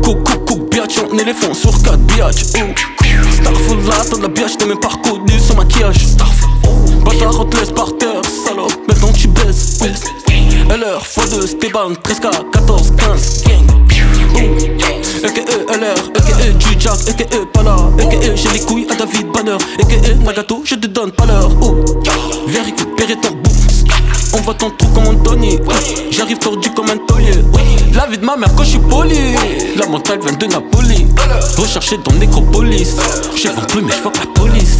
Coucou, biatch, on éléphant sur 4 biatch. Starful là, t'as de la biatch, t'es même pas reconnu son maquillage. Bâtard, on te laisse par terre, salope, maintenant tu baisses. LR, x2, Stéban, 13K, 14, 15, gang. A.K.E. LR, A.K.E. G-Jack, A.K.E. Pala, A.K.E. j'ai les couilles à David Banner, A.K.E. Nagato, je te donne pas l'heure. Viens récupérer ton bout. On voit ton trou comme Anthony. J'arrive tordu comme un taulier. La vie de ma mère quand je suis poli. La montagne vient de Napoli. Recherché dans Nécropolis. Je vends plus mais je fuck la police.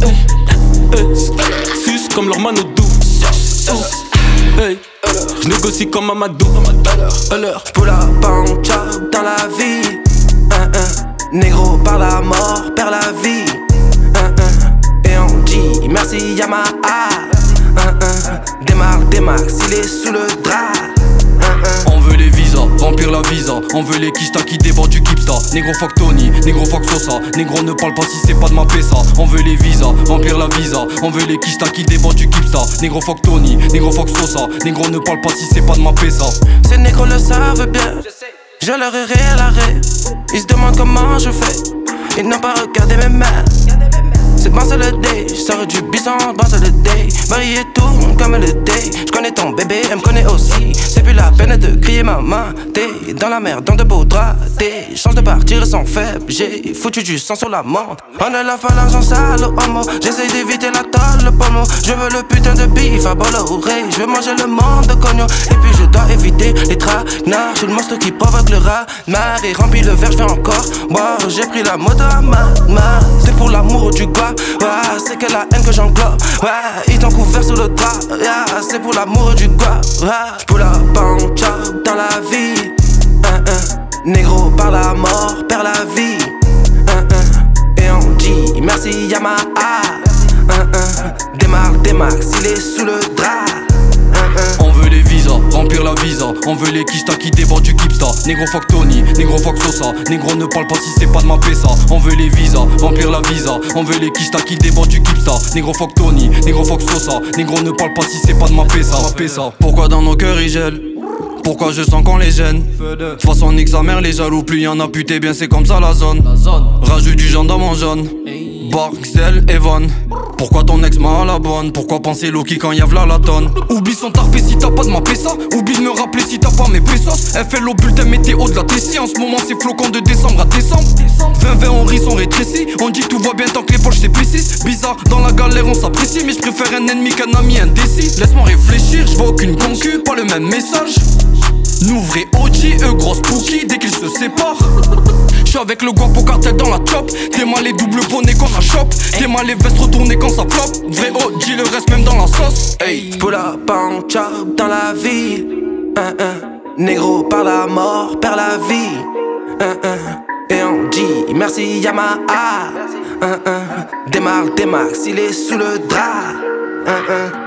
Sus comme leur Manodou. Hey, je négocie comme Amadou. J'poule la pancha dans la vie. Négro par la mort, perd la vie. Et on dit merci Yamaha. Démarre, s'il est sous le drap. On veut les visas, remplir la visa. On veut les quichtas qui débordent du Kipsta. Négro fuck Tony, négro fuck Sosa. Négro ne parle pas si c'est pas de ma pesa. On veut les visas, remplir la visa. On veut les quichtas qui débordent du Kipsta. Négro fuck Tony, négro fuck Sosa. Négro ne parle pas si c'est pas de ma pesa. Ces négros le savent bien, je leur ai à l'arrêt. Ils se demandent comment je fais, ils n'ont pas regardé mes mains. C'est bon c'est le day, j'sors du bison, bon c'est le day. Marié tout comme le day. J'connais ton bébé, elle me connaît aussi. C'est plus la peine de crier maman. T'es dans la merde, dans de beaux draps. Tes chances de partir sont faibles. J'ai foutu du sang sur la menthe. On a la phalange en sale homo. J'essaye d'éviter la tôle, le pommeau. Je veux le putain de bif à bol oreille. Je veux manger le monde de cognon. Et puis je dois éviter les traquenards. J'suis le monstre qui provoque le rat. Marie remplit le verre, j'fais encore boire. J'ai pris la moto à ma. C'est pour l'amour du gars. Ouais, c'est que la haine que j'englobe. Ouais, ils t'ont couvert sous le drap. Yeah, c'est pour l'amour du gars. Ouais, j'poule la pancha dans la vie. Négro par la mort, perd la vie. Et on dit merci Yamaha. Démarre, s'il est sous le drap. On veut les visas, remplir la visa. On veut les quichtas qui débordent du Kipsta. Négro fuck Tony, négro fuck Sosa. Négro ne parle pas si c'est pas de ma pesa. On veut les visas, remplir la visa. On veut les quichtas qui débordent du Kipsta. Négro fuck Tony, négro fuck Sosa. Négro ne parle pas si c'est pas de ma pesa. Pourquoi dans nos cœurs ils gèlent? Pourquoi je sens qu'on les gêne? De façon nique sa mère les jaloux. Plus y'en a putain bien c'est comme ça la zone. Rajoute du jaune dans mon jaune. Barxel, Evan. Pourquoi ton ex m'a à la bonne? Pourquoi penser Loki quand y'a v'là la tonne? Oublie son tarpé si t'as pas de ma pesa. Oublie de me rappeler si t'as pas mes pesos. FLO bulletin météo de la Tessie. En ce moment c'est flocon de décembre à décembre. 20-20 on rit, on rétrécit. On dit tout va bien tant que les poches c'est précis. Bizarre, dans la galère on s'apprécie. Mais je préfère un ennemi qu'un ami indécis. Laisse-moi réfléchir, je vois aucune concu. Pas le même message. Nous vrai OG, eux grosse Pookie dès qu'ils se séparent. J'suis avec le guapo cartel dans la chop. T'es mal les doubles bonnets qu'on a chop. T'es mal les vestes retournées quand ça flop. Vrai OG le reste même dans la sauce. Hey. J'poule la pancha dans la vie. Négro par la mort, perd la vie. Et on dit merci Yamaha. Démarre, s'il est sous le drap.